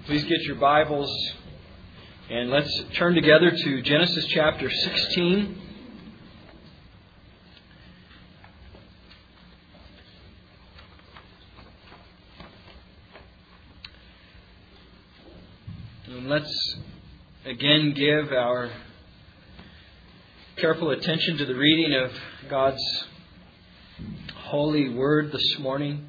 Please get your Bibles and let's turn together to Genesis chapter 16. And let's again give our careful attention to the reading of God's holy word this morning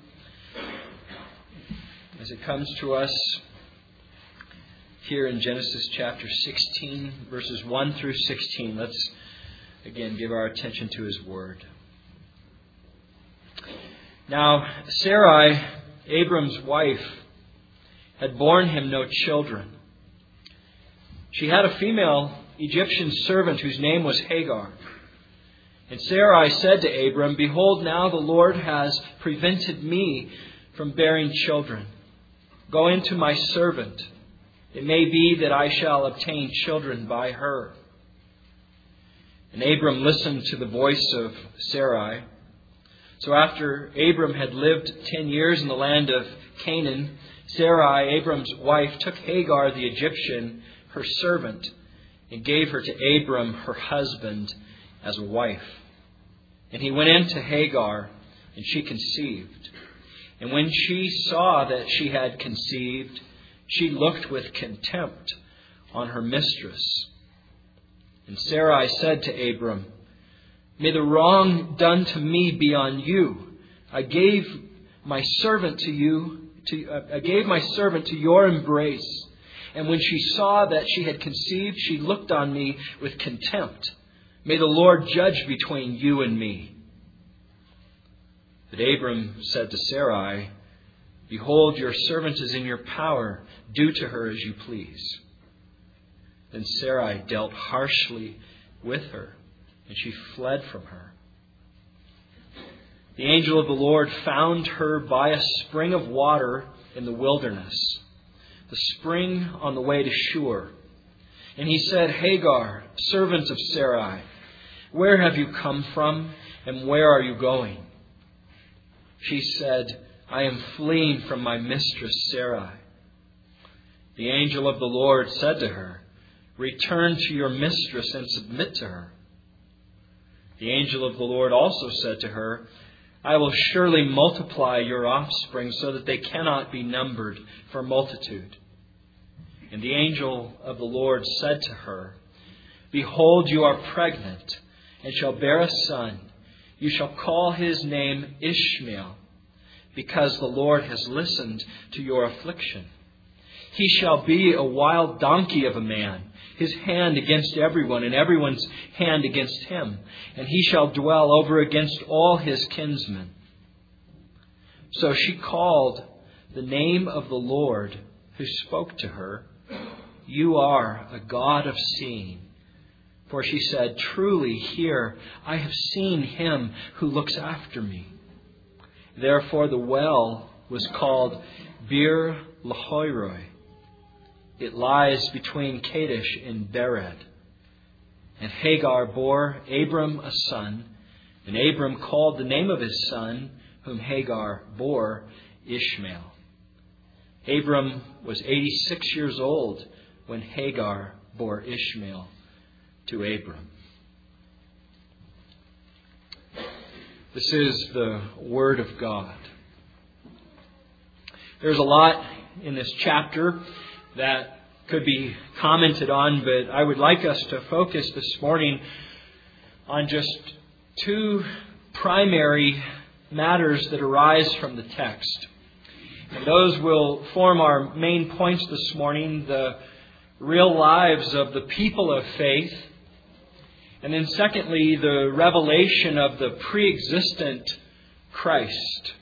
as it comes to us here in Genesis chapter 16, verses 1 through 16. Let's again give our attention to His word. Now, Sarai, Abram's wife, had borne him no children. She had a female Egyptian servant whose name was Hagar. And Sarai said to Abram, "Behold, now the Lord has prevented me from bearing children. Go in to my servant. It may be that I shall obtain children by her." And Abram listened to the voice of Sarai. So after Abram had lived 10 years in the land of Canaan, Sarai, Abram's wife, took Hagar the Egyptian, her servant, and gave her to Abram, her husband, as a wife. And he went in to Hagar, and she conceived. And when she saw that she had conceived, she looked with contempt on her mistress. And Sarai said to Abram, "May the wrong done to me be on you. I gave my servant to your embrace. And when she saw that she had conceived, she looked on me with contempt. May the Lord judge between you and me." But Abram said to Sarai, "Behold, your servant is in your power. Do to her as you please." Then Sarai dealt harshly with her, and she fled from her. The angel of the Lord found her by a spring of water in the wilderness, the spring on the way to Shur. And he said, "Hagar, servant of Sarai, where have you come from, and where are you going?" She said, "I am fleeing from my mistress Sarai." The angel of the Lord said to her, "Return to your mistress and submit to her." The angel of the Lord also said to her, "I will surely multiply your offspring so that they cannot be numbered for multitude." And the angel of the Lord said to her, "Behold, you are pregnant and shall bear a son. You shall call his name Ishmael, because the Lord has listened to your affliction. He shall be a wild donkey of a man, his hand against everyone, and everyone's hand against him. And he shall dwell over against all his kinsmen." So she called the name of the Lord who spoke to her, "You are a God of seeing." For she said, "Truly here I have seen him who looks after me." Therefore the well was called Bir Lahairoi. It lies between Kadesh and Bered. And Hagar bore Abram a son, and Abram called the name of his son, whom Hagar bore, Ishmael. Abram was 86 years old when Hagar bore Ishmael to Abram. This is the Word of God. There's a lot in this chapter that could be commented on, but I would like us to focus this morning on just two primary matters that arise from the text. And those will form our main points this morning: the real lives of the people of faith, and then secondly, the revelation of the pre-existent Christ.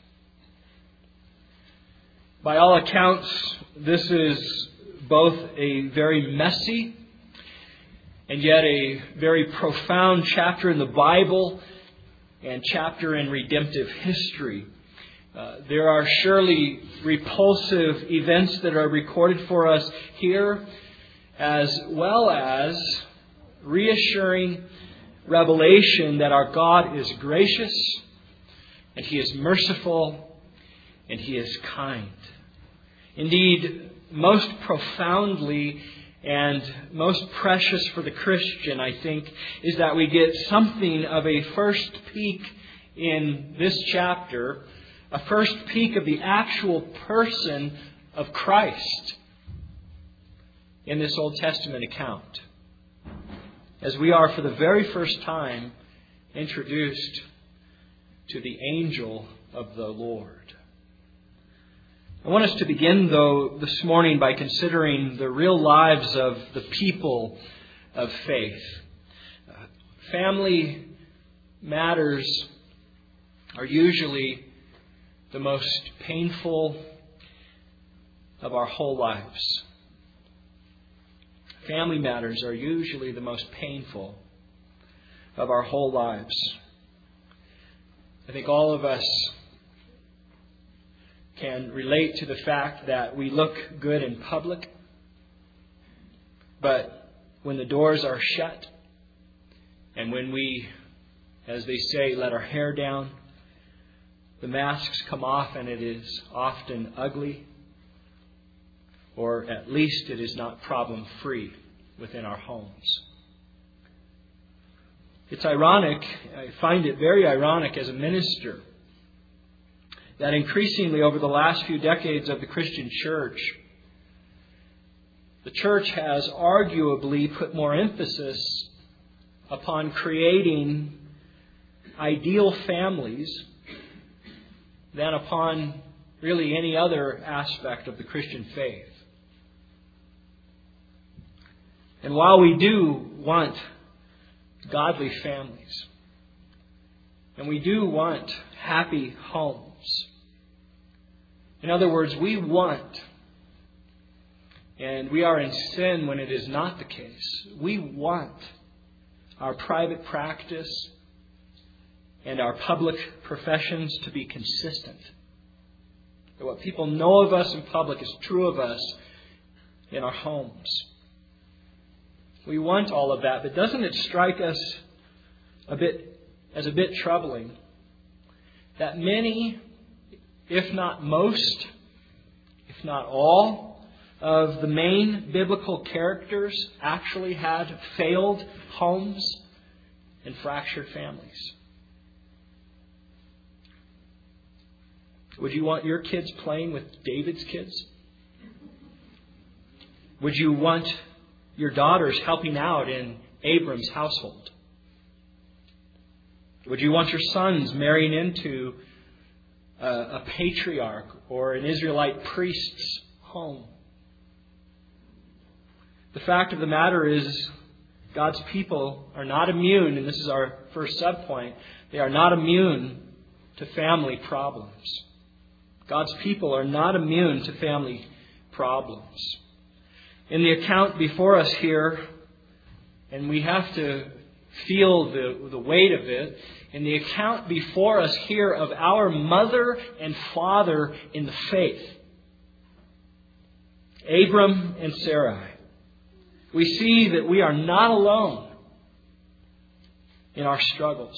By all accounts, this is both a very messy and yet a very profound chapter in the Bible and chapter in redemptive history. There are surely repulsive events that are recorded for us here, as well as reassuring revelation that our God is gracious and He is merciful and He is kind. Indeed, most profoundly and most precious for the Christian, I think, is that we get something of a first peek in this chapter, a first peek of the actual person of Christ in this Old Testament account, as we are for the very first time introduced to the angel of the Lord. I want us to begin, though, this morning by considering the real lives of the people of faith. Family matters are usually the most painful of our whole lives. Family matters are usually the most painful of our whole lives. I think all of us can relate to the fact that we look good in public, but when the doors are shut and when we, as they say, let our hair down, the masks come off and it is often ugly, or at least it is not problem-free within our homes. It's ironic, I find it very ironic as a minister, that increasingly over the last few decades of the Christian church, the church has arguably put more emphasis upon creating ideal families than upon really any other aspect of the Christian faith. And while we do want godly families, and we do want happy homes, in other words, we want, and we are in sin when it is not the case, we want our private practice and our public professions to be consistent. That what people know of us in public is true of us in our homes. We want all of that, but doesn't it strike us a bit troubling that many, if not most, if not all, of the main biblical characters actually had failed homes and fractured families? Would you want your kids playing with David's kids? Would you want your daughters helping out in Abram's household? Would you want your sons marrying into a patriarch or an Israelite priest's home? The fact of the matter is, God's people are not immune, and this is our first subpoint, they are not immune to family problems. God's people are not immune to family problems. In the account before us here, and we have to feel the weight of it, in the account before us here of our mother and father in the faith, Abram and Sarai, we see that we are not alone in our struggles.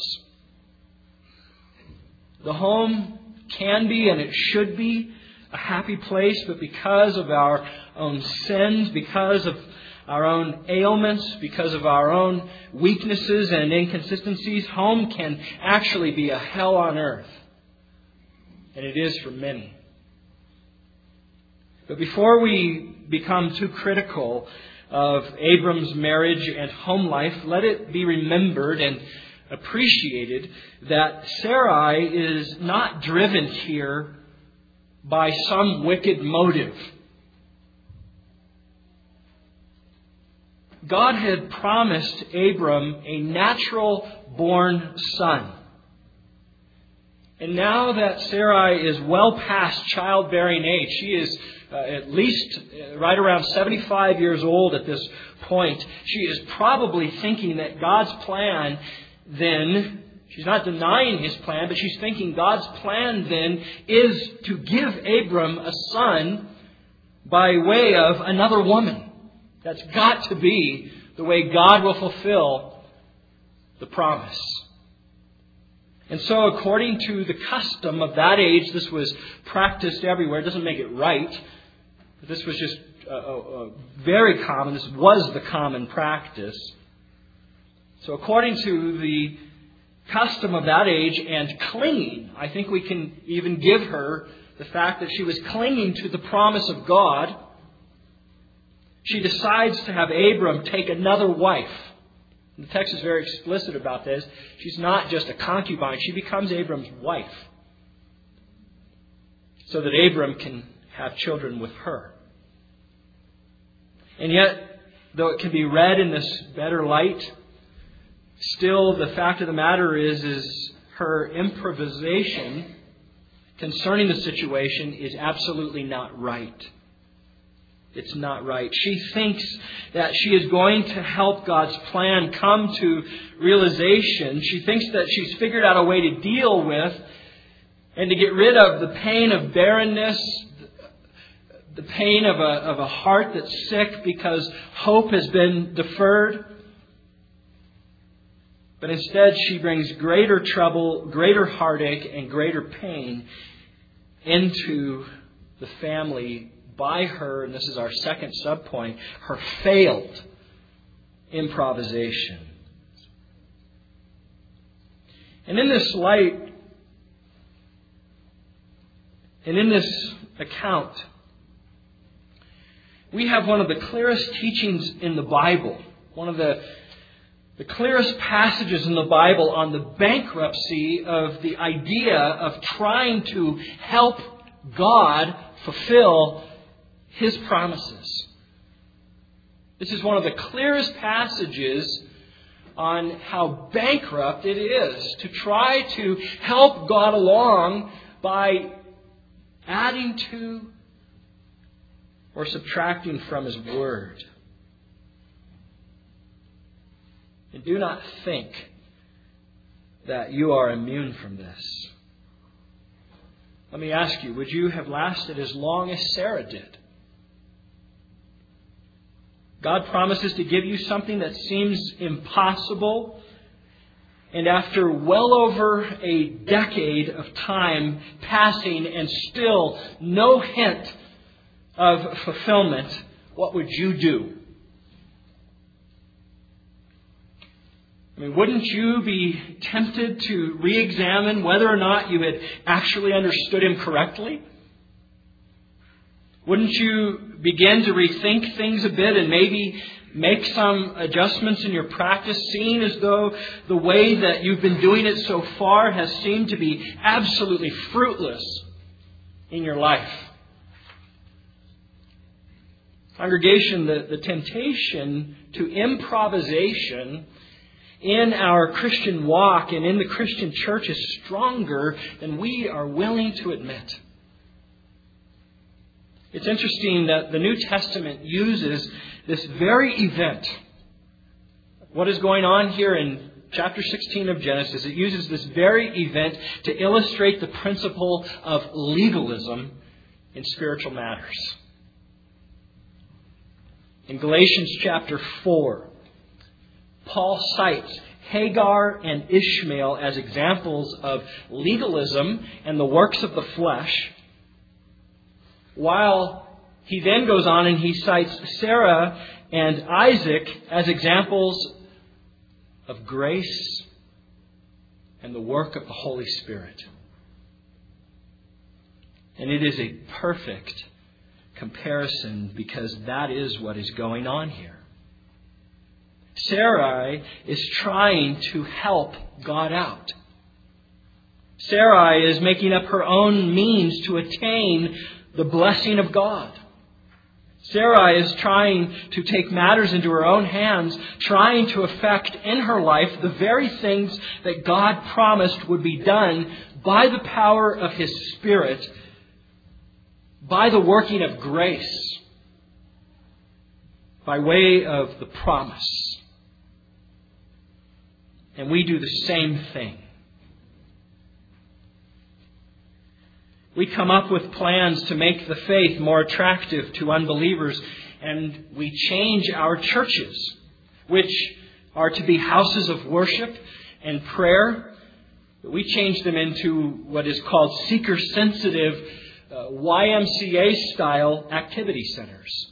The home can be, and it should be, a happy place, but because of our own sins, because of our own ailments, because of our own weaknesses and inconsistencies, home can actually be a hell on earth. And it is for many. But before we become too critical of Abram's marriage and home life, let it be remembered and appreciated that Sarai is not driven here by some wicked motive. God had promised Abram a natural-born son. And now that Sarai is well past childbearing age, she is at least right around 75 years old at this point, she is probably thinking that God's plan then, she's not denying His plan, but she's thinking God's plan then is to give Abram a son by way of another woman. That's got to be the way God will fulfill the promise. And so according to the custom of that age, this was practiced everywhere. It doesn't make it right, This was just very common. This was the common practice. So according to the custom of that age and clinging, I think we can even give her the fact that she was clinging to the promise of God. She decides to have Abram take another wife. The text is very explicit about this. She's not just a concubine. She becomes Abram's wife so that Abram can have children with her. And yet, though it can be read in this better light, still the fact of the matter is her improvisation concerning the situation is absolutely not right. It's not right. She thinks that she is going to help God's plan come to realization. She thinks that she's figured out a way to deal with and to get rid of the pain of barrenness, the pain of a heart that's sick because hope has been deferred. But instead she brings greater trouble, greater heartache, and greater pain into the family by her, and this is our second subpoint, her failed improvisation. And in this light, and in this account, we have one of the clearest teachings in the Bible, one of the clearest passages in the Bible on the bankruptcy of the idea of trying to help God fulfill His promises. This is one of the clearest passages on how bankrupt it is to try to help God along by adding to or subtracting from His Word. And do not think that you are immune from this. Let me ask you, would you have lasted as long as Sarah did? God promises to give you something that seems impossible. And after well over a decade of time passing and still no hint of fulfillment, what would you do? I mean, wouldn't you be tempted to re-examine whether or not you had actually understood Him correctly? Wouldn't you begin to rethink things a bit and maybe make some adjustments in your practice, seeing as though the way that you've been doing it so far has seemed to be absolutely fruitless in your life? Congregation, the temptation to improvisation in our Christian walk and in the Christian church is stronger than we are willing to admit. It's interesting that the New Testament uses this very event. What is going on here in chapter 16 of Genesis, it uses this very event to illustrate the principle of legalism in spiritual matters. In Galatians chapter 4, Paul cites Hagar and Ishmael as examples of legalism and the works of the flesh, while he then goes on and he cites Sarah and Isaac as examples of grace and the work of the Holy Spirit. And it is a perfect comparison because that is what is going on here. Sarai is trying to help God out. Sarai is making up her own means to attain the blessing of God. Sarai is trying to take matters into her own hands, trying to effect in her life the very things that God promised would be done by the power of His Spirit, by the working of grace, by way of the promise. And we do the same thing. We come up with plans to make the faith more attractive to unbelievers, and we change our churches, which are to be houses of worship and prayer. We change them into what is called seeker-sensitive YMCA-style activity centers.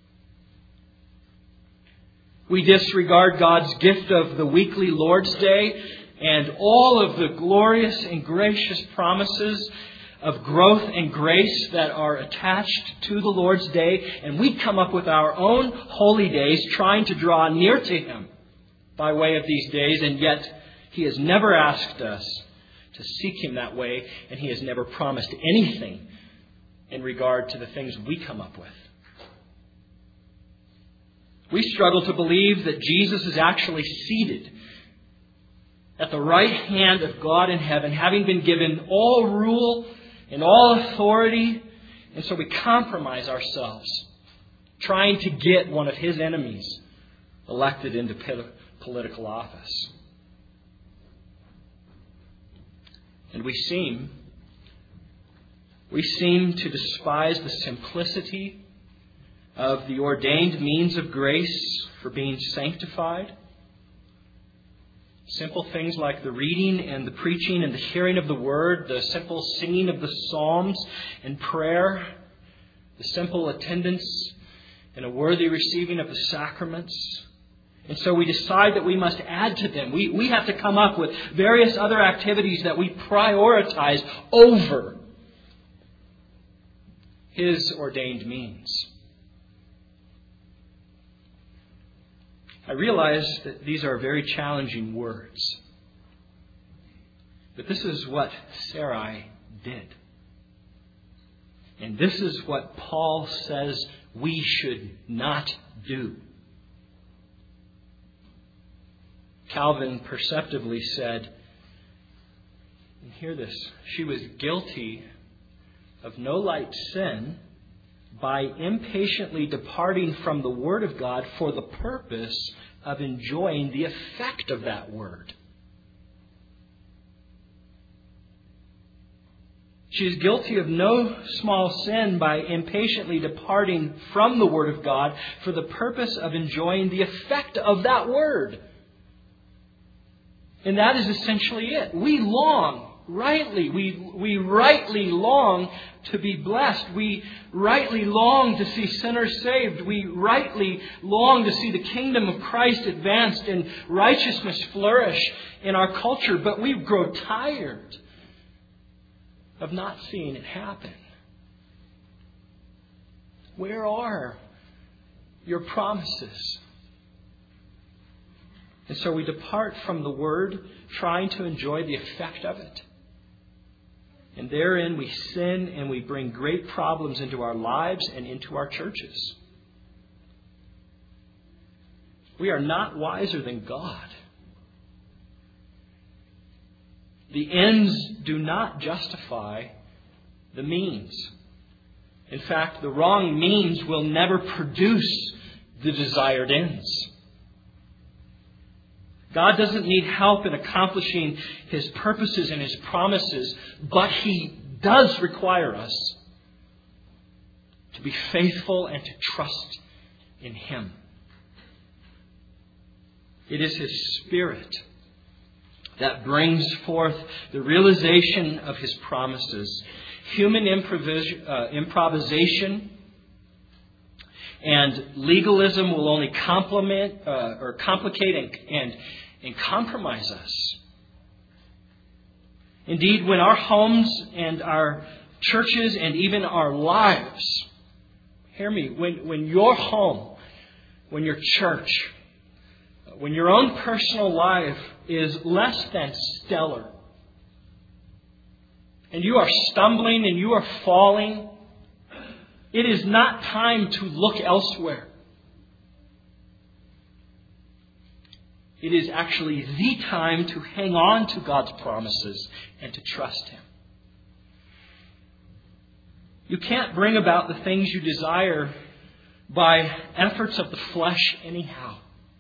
We disregard God's gift of the weekly Lord's Day and all of the glorious and gracious promises of growth and grace that are attached to the Lord's Day, and we come up with our own holy days trying to draw near to Him by way of these days, and yet He has never asked us to seek Him that way, and He has never promised anything in regard to the things we come up with. We struggle to believe that Jesus is actually seated at the right hand of God in heaven, having been given all rule and all authority, and so we compromise ourselves, trying to get one of His enemies elected into political office. And we seem to despise the simplicity of the ordained means of grace for being sanctified. Simple things like the reading and the preaching and the hearing of the Word, the simple singing of the Psalms and prayer, the simple attendance and a worthy receiving of the sacraments. And so we decide that we must add to them. We have to come up with various other activities that we prioritize over His ordained means. I realize that these are very challenging words. But this is what Sarai did. And this is what Paul says we should not do. Calvin perceptively said, and hear this, she was guilty of no light sin by impatiently departing from the Word of God for the purpose of enjoying the effect of that Word. She is guilty of no small sin by impatiently departing from the Word of God for the purpose of enjoying the effect of that Word. And that is essentially it. We long, rightly, we rightly long to be blessed. We rightly long to see sinners saved. We rightly long to see the kingdom of Christ advanced and righteousness flourish in our culture. But we grow tired of not seeing it happen. Where are your promises? And so we depart from the Word, trying to enjoy the effect of it. And therein we sin and we bring great problems into our lives and into our churches. We are not wiser than God. The ends do not justify the means. In fact, the wrong means will never produce the desired ends. God doesn't need help in accomplishing His purposes and His promises, but He does require us to be faithful and to trust in Him. It is His Spirit that brings forth the realization of His promises. Human improvisation and legalism will only complicate and compromise us. Indeed, when our homes and our churches and even our lives, hear me, when your home, when your church, when your own personal life is less than stellar, and you are stumbling and you are falling, it is not time to look elsewhere. It is actually the time to hang on to God's promises and to trust Him. You can't bring about the things you desire by efforts of the flesh anyhow.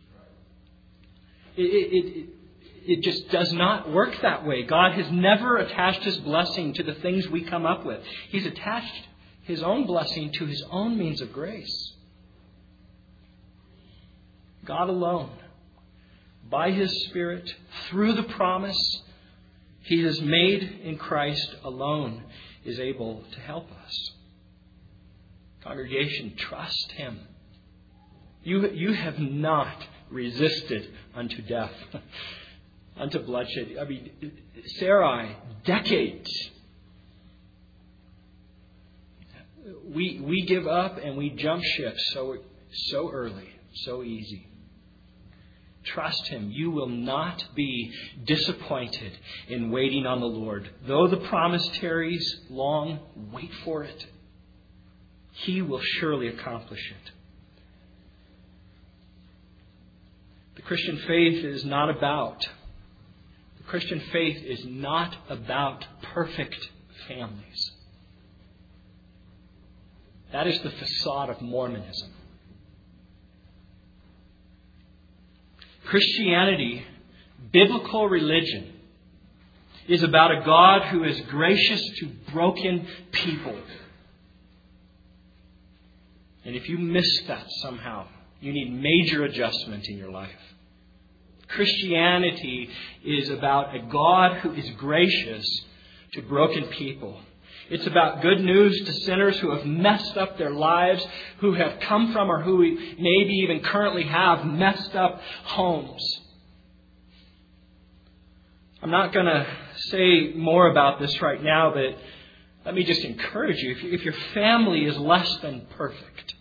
It just does not work that way. God has never attached His blessing to the things we come up with. He's attached His own blessing to His own means of grace. God alone, by His Spirit, through the promise He has made in Christ alone, is able to help us. Congregation, trust Him. You have not resisted unto death, unto bloodshed. I mean, Sarai, decades. We give up and we jump ship so early, so easy. Trust Him. You will not be disappointed in waiting on the Lord. Though the promise tarries long, wait for it. He will surely accomplish it. The Christian faith is not about perfect families. That is the facade of Mormonism. Christianity, biblical religion, is about a God who is gracious to broken people. And if you miss that somehow, you need major adjustment in your life. Christianity is about a God who is gracious to broken people. It's about good news to sinners who have messed up their lives, who have come from or who maybe even currently have messed up homes. I'm not going to say more about this right now, but let me just encourage you. If your family is less than perfect,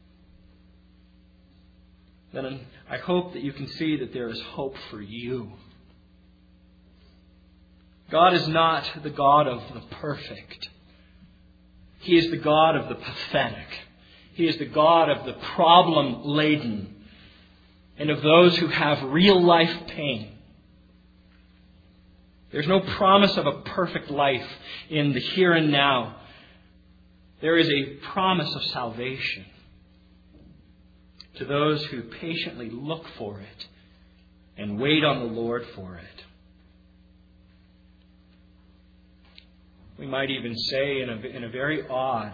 then I hope that you can see that there is hope for you. God is not the God of the perfect. He is the God of the pathetic. He is the God of the problem-laden and of those who have real-life pain. There's no promise of a perfect life in the here and now. There is a promise of salvation to those who patiently look for it and wait on the Lord for it. We might even say in a very odd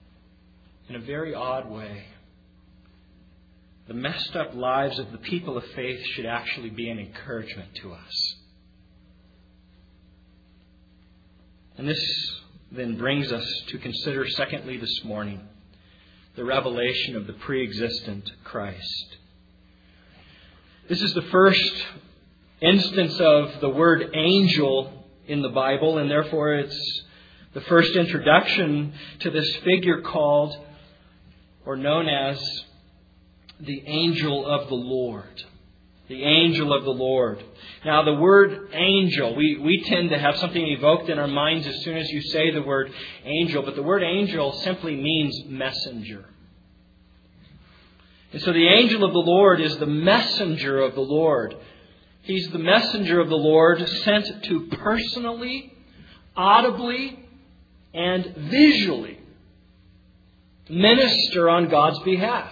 way, the messed up lives of the people of faith should actually be an encouragement to us. And this then brings us to consider, secondly, this morning, the revelation of the pre-existent Christ. This is the first instance of the word angel in the Bible, and therefore it's the first introduction to this figure called or known as the angel of the Lord. The angel of the Lord. Now, the word angel, we tend to have something evoked in our minds as soon as you say the word angel, but the word angel simply means messenger. And so the angel of the Lord is the messenger of the Lord. He's the messenger of the Lord sent to personally, audibly, and visually minister on God's behalf.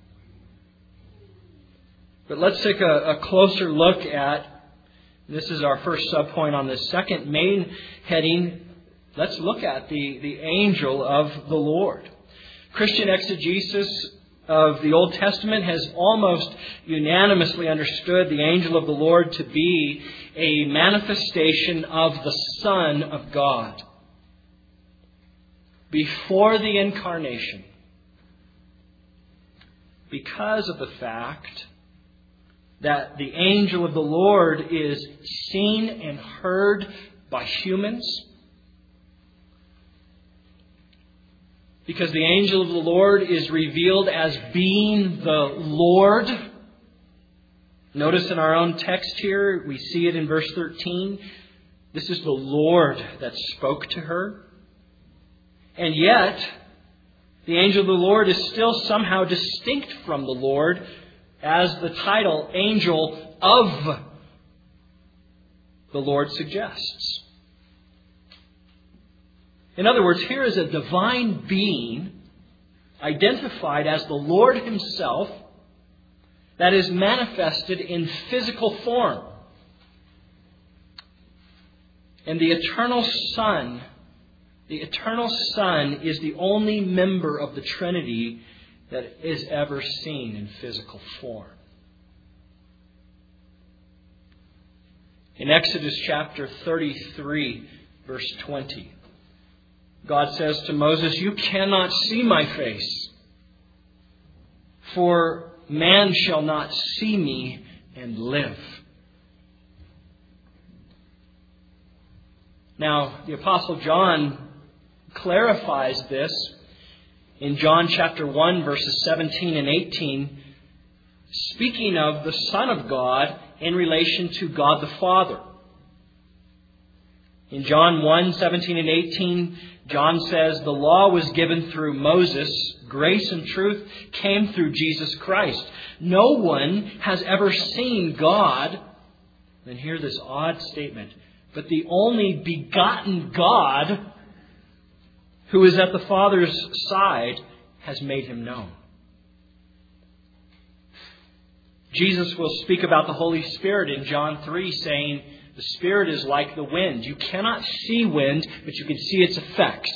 But let's take a closer look at, this is our first subpoint on this second main heading, let's look at the angel of the Lord. Christian exegesis of the Old Testament has almost unanimously understood the angel of the Lord to be a manifestation of the Son of God. Before the incarnation, because of the fact that the angel of the Lord is seen and heard by humans, because the angel of the Lord is revealed as being the Lord. Notice in our own text here, we see it in verse 13. This is the Lord that spoke to her. And yet, the angel of the Lord is still somehow distinct from the Lord, as the title angel of the Lord suggests. In other words, here is a divine being identified as the Lord Himself that is manifested in physical form. And the eternal Son is the only member of the Trinity that is ever seen in physical form. In Exodus chapter 33, verse 20, God says to Moses, "You cannot see my face, for man shall not see me and live." Now, the Apostle John clarifies this in John chapter 1, verses 17 and 18, speaking of the Son of God in relation to God the Father. In John 1, 17 and 18, John says, "The law was given through Moses. Grace and truth came through Jesus Christ. No one has ever seen God." And hear this odd statement. "But the only begotten God, who is at the Father's side, has made him known." Jesus will speak about the Holy Spirit in John 3, saying, "The Spirit is like the wind. You cannot see wind, but you can see its effects."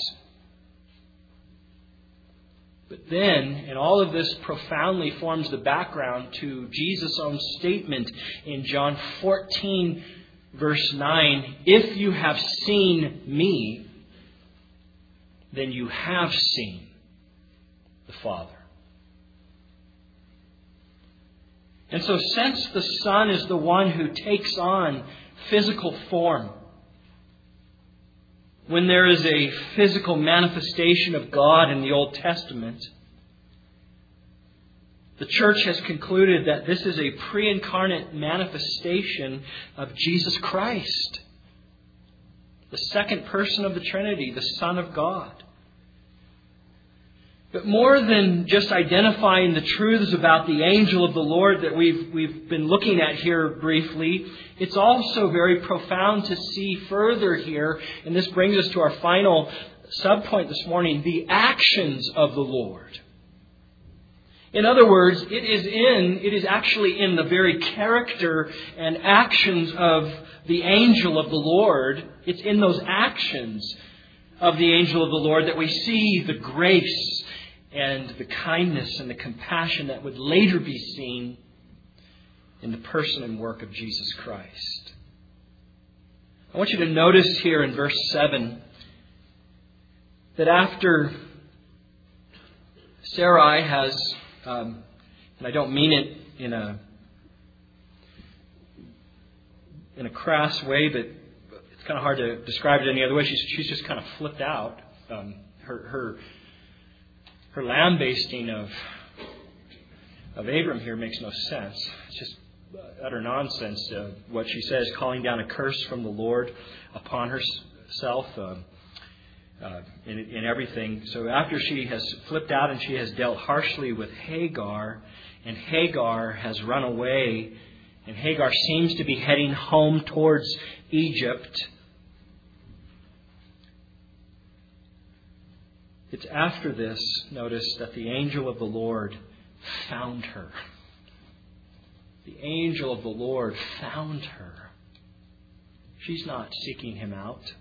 But then, and all of this profoundly forms the background to Jesus' own statement in John 14, verse 9, "If you have seen me, then you have seen the Father." And so since the Son is the one who takes on physical form, when there is a physical manifestation of God in the Old Testament, the church has concluded that this is a pre-incarnate manifestation of Jesus Christ, the second person of the Trinity, the Son of God. But more than just identifying the truths about the angel of the Lord that we've been looking at here briefly, it's also very profound to see further here, and this brings us to our final subpoint this morning, the actions of the Lord. In other words, it is actually in the very character and actions of the angel of the Lord. It's in those actions of the angel of the Lord that we see the grace and the kindness and the compassion that would later be seen in the person and work of Jesus Christ. I want you to notice here in verse 7 that after Sarai has, and I don't mean it in a crass way, but it's kind of hard to describe it any other way. She's just kind of flipped out. Her lambasting of Abram here makes no sense. It's just utter nonsense. What she says, calling down a curse from the Lord upon herself in everything. So after she has flipped out and she has dealt harshly with Hagar, and Hagar has run away, and Hagar seems to be heading home towards Egypt, it's after this, notice, that the angel of the Lord found her. The angel of the Lord found her. She's not seeking him out.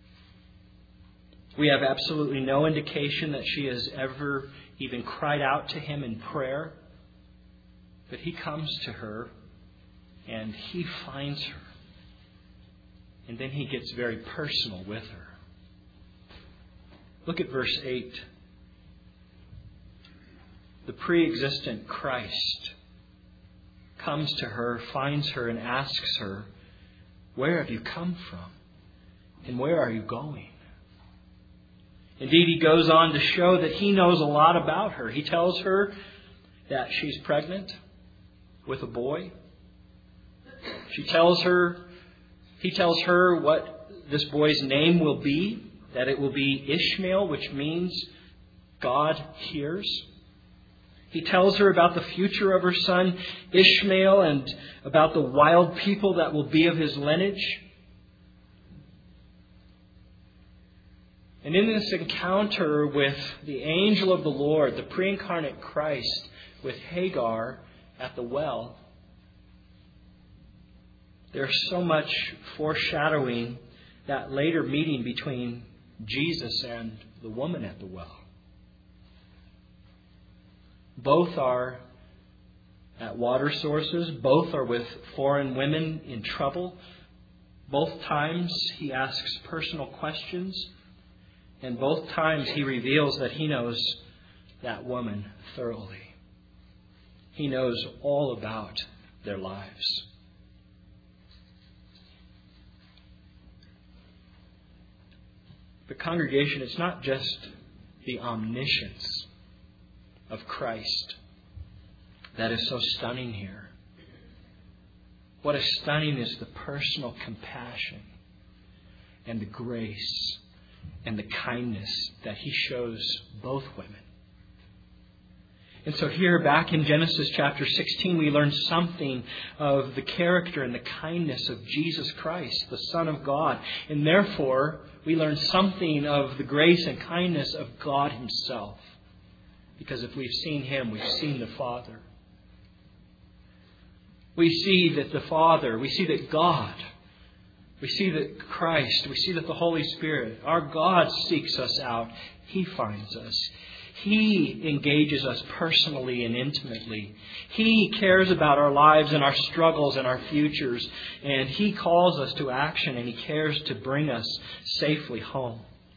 We have absolutely no indication that she has ever even cried out to him in prayer. But he comes to her and he finds her. And then he gets very personal with her. Look at verse 8. The pre-existent Christ comes to her, finds her, and asks her, "Where have you come from? And where are you going?" Indeed, he goes on to show that he knows a lot about her. He tells her that she's pregnant with a boy. He tells her what this boy's name will be. That it will be Ishmael, which means God hears. He tells her about the future of her son Ishmael and about the wild people that will be of his lineage. And in this encounter with the angel of the Lord, the pre-incarnate Christ, with Hagar at the well, there's so much foreshadowing that later meeting between Jesus and the woman at the well. Both are at water sources. Both are with foreign women in trouble. Both times he asks personal questions. And both times he reveals that he knows that woman thoroughly. He knows all about their lives. But congregation, it's not just the omniscience of Christ that is so stunning here. What is stunning is the personal compassion and the grace and the kindness that he shows both women. And so here, back in Genesis chapter 16, we learn something of the character and the kindness of Jesus Christ, the Son of God. And therefore, we learn something of the grace and kindness of God Himself. Because if we've seen Him, we've seen the Father. We see that the Father, we see that God, we see that Christ, we see that the Holy Spirit, our God seeks us out. He finds us. He engages us personally and intimately. He cares about our lives and our struggles and our futures. And He calls us to action, and He cares to bring us safely home.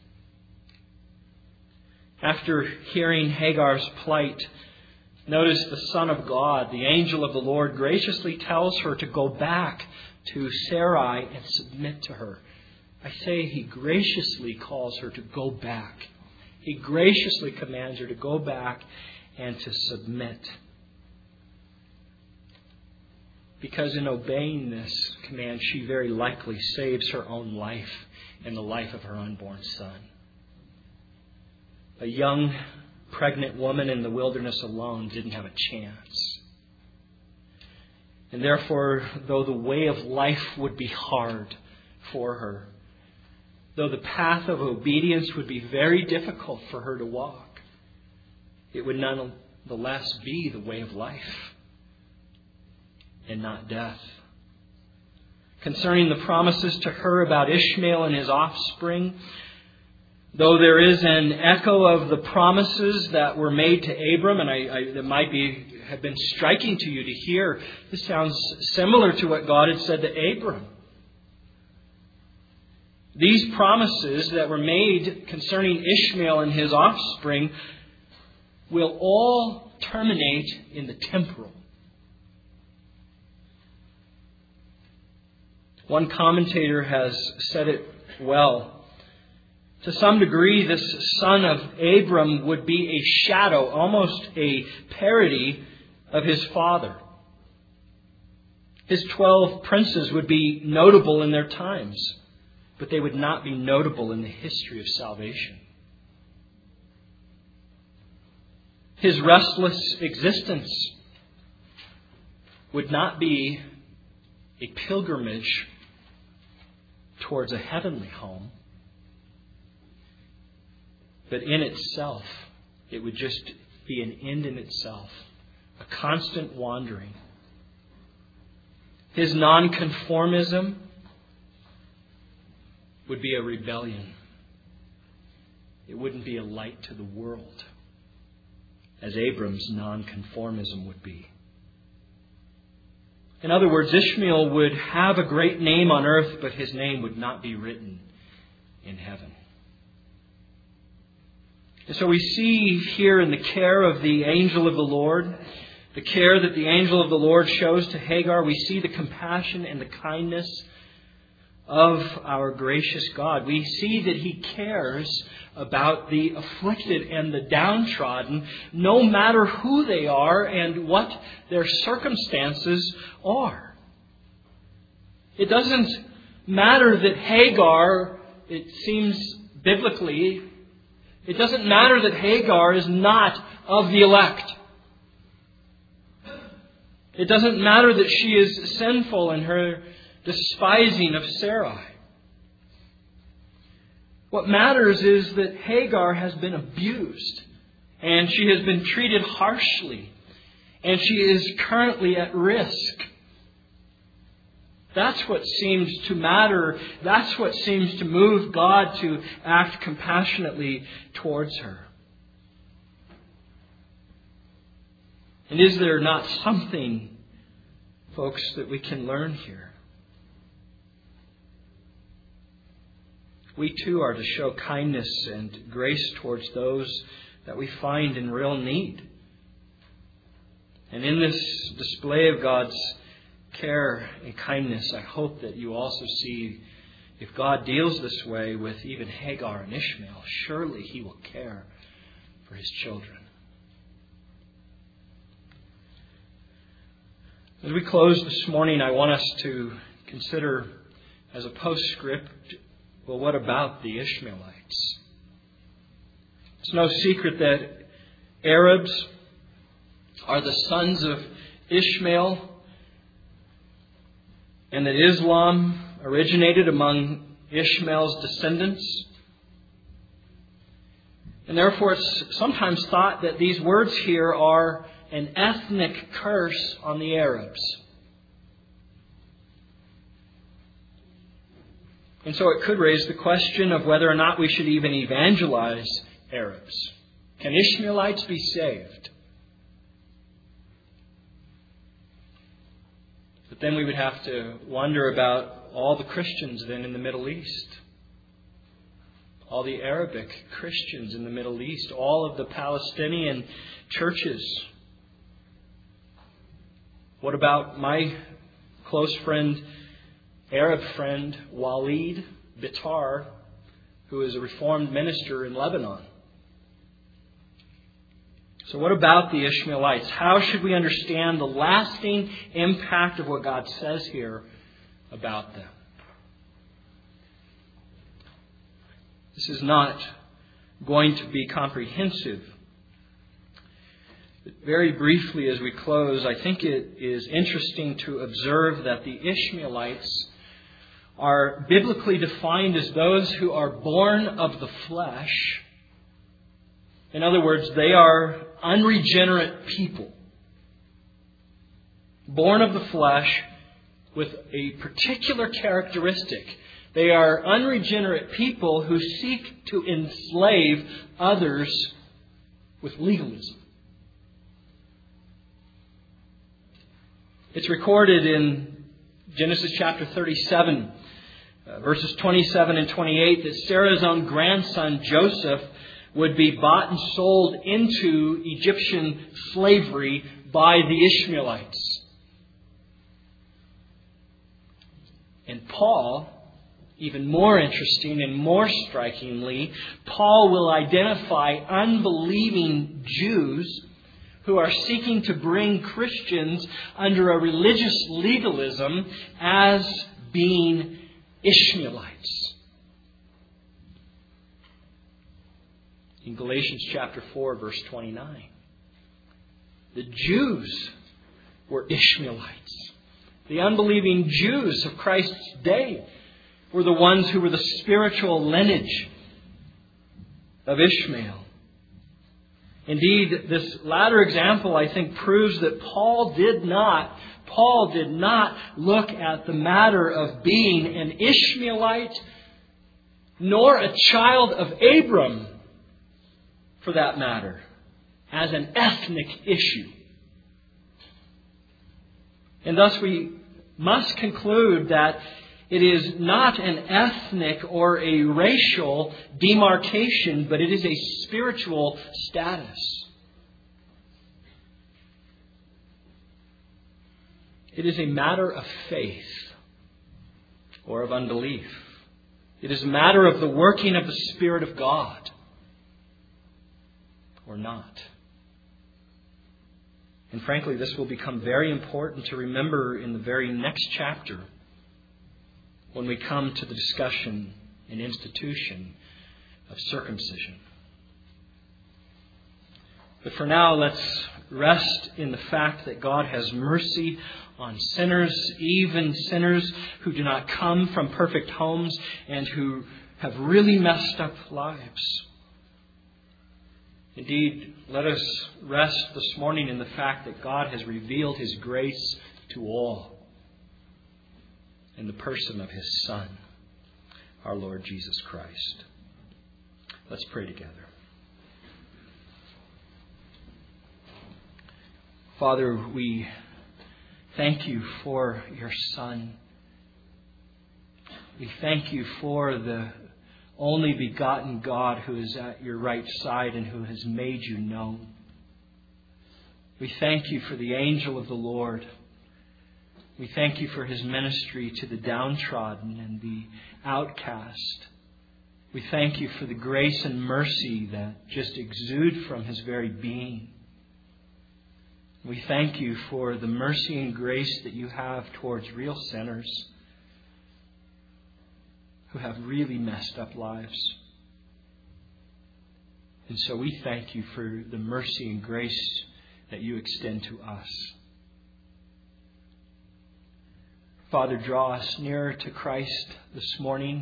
After hearing Hagar's plight, notice the Son of God, the angel of the Lord, graciously tells her to go back to Sarai and submit to her. I say He graciously calls her to go back. He graciously commands her to go back and to submit. Because in obeying this command, she very likely saves her own life and the life of her unborn son. A young pregnant woman in the wilderness alone didn't have a chance. And therefore, though the way of life would be hard for her, though the path of obedience would be very difficult for her to walk, it would nonetheless be the way of life and not death. Concerning the promises to her about Ishmael and his offspring, though there is an echo of the promises that were made to Abram, and it might have been striking to you to hear, this sounds similar to what God had said to Abram. These promises that were made concerning Ishmael and his offspring will all terminate in the temporal. One commentator has said it well. To some degree, this son of Abram would be a shadow, almost a parody of his father. His 12 princes would be notable in their times, but they would not be notable in the history of salvation. His restless existence would not be a pilgrimage towards a heavenly home, but in itself, it would just be an end in itself, a constant wandering. His nonconformism would be a rebellion. It wouldn't be a light to the world, as Abram's nonconformism would be. In other words, Ishmael would have a great name on earth, but his name would not be written in heaven. And so we see here in the care of the angel of the Lord, the care that the angel of the Lord shows to Hagar, we see the compassion and the kindness of our gracious God. We see that He cares about the afflicted and the downtrodden, no matter who they are and what their circumstances are. It doesn't matter that Hagar, it seems biblically, it doesn't matter that Hagar is not of the elect. It doesn't matter that she is sinful in her despising of Sarai. What matters is that Hagar has been abused and she has been treated harshly and she is currently at risk. That's what seems to matter. That's what seems to move God to act compassionately towards her. And is there not something, folks, that we can learn here? we too are to show kindness and grace towards those that we find in real need. And in this display of God's care and kindness, I hope that you also see, if God deals this way with even Hagar and Ishmael, surely He will care for His children. As we close this morning, I want us to consider as a postscript, well, what about the Ishmaelites? It's no secret that Arabs are the sons of Ishmael, and that Islam originated among Ishmael's descendants. And therefore it's sometimes thought that these words here are an ethnic curse on the Arabs. And so it could raise the question of whether or not we should even evangelize Arabs. Can Ishmaelites be saved? But then we would have to wonder about all the Christians then in the Middle East. All the Arabic Christians in the Middle East. All of the Palestinian churches. What about my close friend, Arab friend, Walid Bitar, who is a Reformed minister in Lebanon? So what about the Ishmaelites? How should we understand the lasting impact of what God says here about them? This is not going to be comprehensive. But very briefly as we close, I think it is interesting to observe that the Ishmaelites are biblically defined as those who are born of the flesh. In other words, they are unregenerate people. Born of the flesh with a particular characteristic. They are unregenerate people who seek to enslave others with legalism. It's recorded in Genesis chapter 37, verses 27 and 28, that Sarah's own grandson Joseph would be bought and sold into Egyptian slavery by the Ishmaelites. And Paul, even more interesting and more strikingly, Paul will identify unbelieving Jews who are seeking to bring Christians under a religious legalism as being Ishmaelites. In Galatians chapter 4, verse 29, the Jews were Ishmaelites. The unbelieving Jews of Christ's day were the ones who were the spiritual lineage of Ishmael. Indeed, this latter example, I think, proves that Paul did not look at the matter of being an Ishmaelite, nor a child of Abram, for that matter, as an ethnic issue. And thus we must conclude that it is not an ethnic or a racial demarcation, but it is a spiritual status. It is a matter of faith or of unbelief. It is a matter of the working of the Spirit of God or not. And frankly, this will become very important to remember in the very next chapter when we come to the discussion and institution of circumcision. But for now, let's rest in the fact that God has mercy on sinners, even sinners who do not come from perfect homes and who have really messed up lives. Indeed, let us rest this morning in the fact that God has revealed His grace to all in the person of His Son, our Lord Jesus Christ. Let's pray together. Father, we thank You for Your Son. We thank You for the only begotten God who is at your right side and who has made you known. We thank you for the angel of the Lord. We thank you for his ministry to the downtrodden and the outcast. We thank you for the grace and mercy that just exude from his very being. We thank you for the mercy and grace that you have towards real sinners who have really messed up lives. And so we thank you for the mercy and grace that you extend to us. Father, draw us nearer to Christ this morning.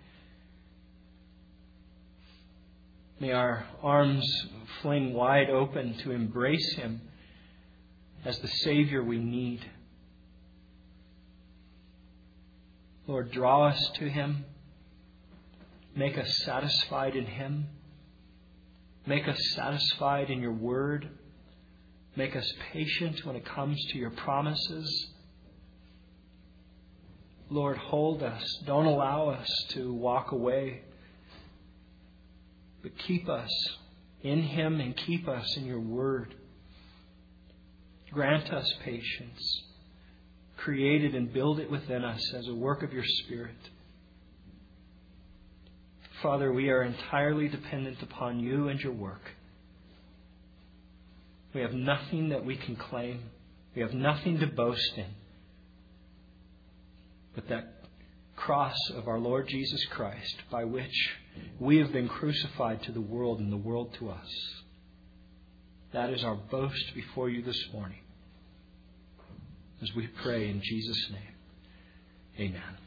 May our arms fling wide open to embrace him as the Savior we need. Lord, draw us to him. Make us satisfied in him. Make us satisfied in your word. Make us patient when it comes to your promises. Lord, hold us. Don't allow us to walk away. But keep us in him and keep us in your word. Grant us patience. Create it and build it within us as a work of your Spirit. Father, we are entirely dependent upon you and your work. We have nothing that we can claim. We have nothing to boast in. But that cross of our Lord Jesus Christ, by which we have been crucified to the world and the world to us. That is our boast before you this morning. As we pray in Jesus' name. Amen.